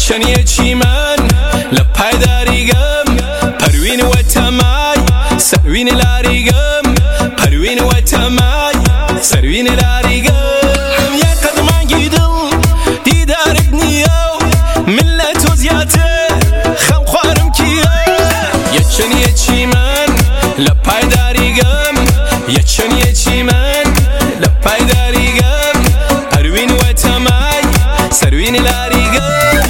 یەکچەنیە چیمەن لە پایداریگەم پەروین وە تەمای سەروین لاریگەم پەروین وە تەمای سەروین لاریگەم یا قەدمانگی دڵ دیدارت نییە و من لە تۆ زیاتر خەم خوارم کیە یەکچەنیە چیمەن لە پایداریگەم یەکچەنیە چیمەن لە پایداریگەم پەروین وە تەمای سەروین لاریگەم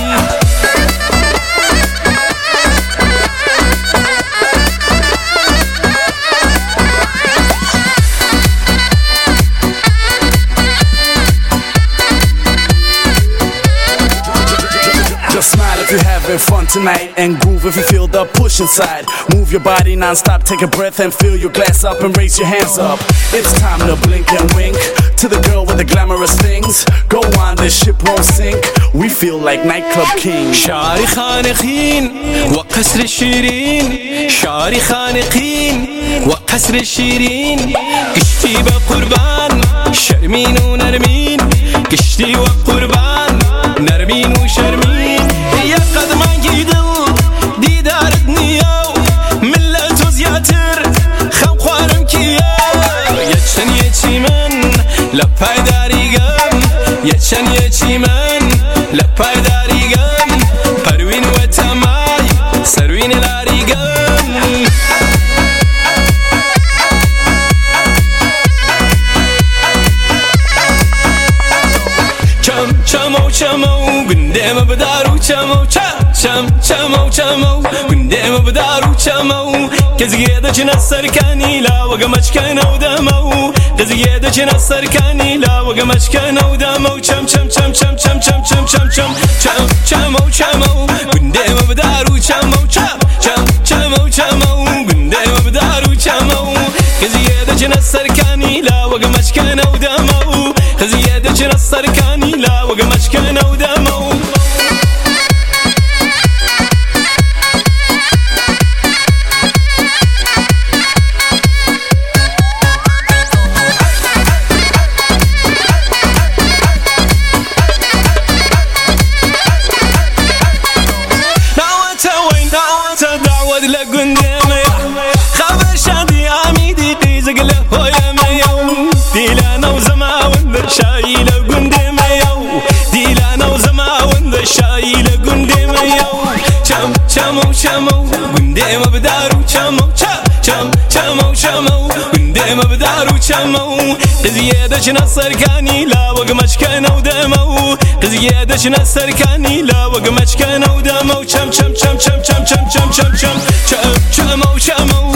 Just smile if you're having fun tonight, and groove if you feel the push inside. Move your body non-stop, take a breath and fill your glass up and raise your hands up. It's time to blink and wink to the girl with the glamorous things. Go on, this ship won't sink. We feel like nightclub kings. شعری خانقین و قصر شیرین شعری خانقین و قصر شیرین گشتی به قربان شرمین و نرمین گشتی و قربان نرمین و شرمین یا قدمانگی دڵ دیدارت نییە و من لە تۆ زیاتر خەم خوارم کیە یەکچەنیە چیمەن لە پایداریگەم یەکچەنیە چیمەن لە پایداریگەم پەروین وە تەمای سەروین لاریگەم چەمە و چەمە و گوندێمە بدار و چەمە و چەمە و چەمە و گوندێمە بدار و چەمە و کەزگێ دەچنە سەرکانی لاوەگە مەچکەنە و دەمە و کەزگێ دەچنە سەرکانی لاوەگە مەچکەنە و دەمە و چەم چەم چەم چەم چەم چەم چەم چەم چەم چەم چەمە و چەمە و گوندێمە بدار و چەمە و چەمە و چەمە و گوندێمە بدار و چەمە و کەزگێ دەچنە سەرکانی لاوەگە مەچکەنە و دەمە و کەزگێ دەچنە سەرکانی لاوەگە مەچکەنە و دەمە و چەمە و گوندێمە بدار و چەمە و چەمە و چەمە و گوندێمە بدار و چەمە و قزیێ دەچنە سەرکانی لاوەگە مەچکەنە و دەمە و قزیێ دەچنە سەرکانی لاوەگە مەچکەنە و دەمە و چەم چەم چەم چەم چەم چەم چەم چەم چەمە و چەمە و